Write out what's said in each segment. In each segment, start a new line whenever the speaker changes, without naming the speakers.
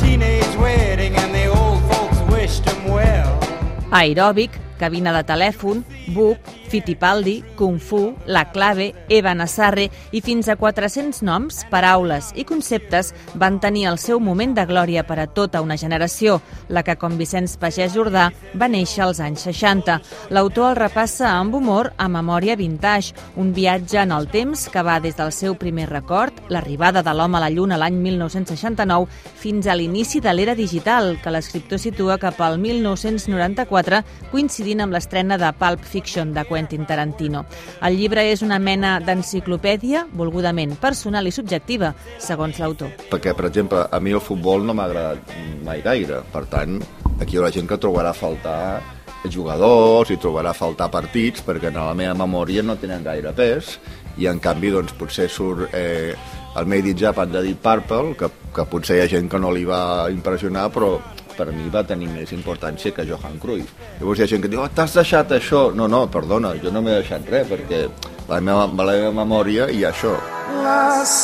teenage wedding and the old folks wished him well.
Aeròbic, cabina de telèfon, buc, Fittipaldi, Kung Fu, La Clave, Eva Nassarre i fins a 400 noms, paraules i conceptes van tenir el seu moment de glòria per a tota una generació, la que, com Vicenç Pagès Jordà, va néixer als anys 60. L'autor el repassa amb humor a Memòria Vintage, un viatge en el temps que va des del seu primer record, l'arribada de l'home a la Lluna l'any 1969, fins a l'inici de l'era digital, que l'escriptor situa cap al 1994, coincidint amb l'estrena de Pulp Fiction de Quentin Tarantino. El llibre és una mena d'enciclopèdia volgudament personal i subjectiva, segons l'autor.
Perquè, per exemple, a mi el futbol no m'ha agradat mai gaire. Per tant, aquí hi haurà gent que trobarà a faltar jugadors i trobarà a faltar partits perquè en la meva memòria no tenen gaire pes i, en canvi, doncs, potser surt el Made in Japan de Deep Purple, que potser hi ha gent que no li va impressionar, però per mi va tenir més importància que Johan Cruyff. Llavors hi ha gent que diu, t'has deixat això? No, perdona, jo no m'he deixat res, perquè la meva memòria hi ha això. Las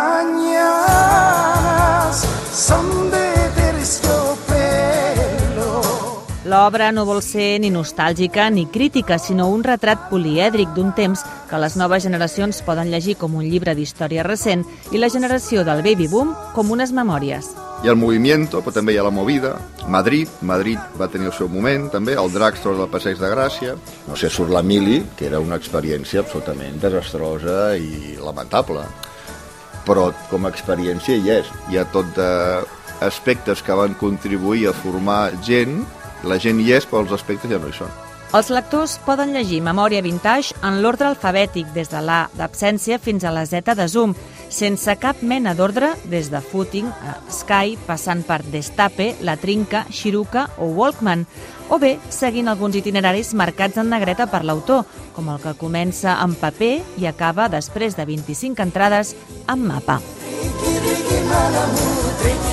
mañanas son de terciopelo. L'obra no vol ser ni nostàlgica ni crítica, sinó un retrat polièdric d'un temps que les noves generacions poden llegir com un llibre d'història recent i la generació del baby boom com unes memòries.
Hi ha el movimiento, però també hi ha la movida. Madrid va tenir el seu moment, també, el drugstore del Passeig de Gràcia. No sé, surt la Mili, que era una experiència absolutament desastrosa i lamentable. Però com a experiència hi és. Hi ha tot d'aspectes que van contribuir a formar gent. La gent hi és, però els aspectes ja no hi són.
Els lectors poden llegir Memòria Vintage en l'ordre alfabètic, des de l'A d'absència fins a la Z de zoom, sense cap mena d'ordre, des de Footing a Sky, passant per Destape, La Trinca, Shiruka o Walkman, o bé seguint alguns itineraris marcats en negreta per l'autor, com el que comença en paper i acaba, després de 25 entrades, amb mapa.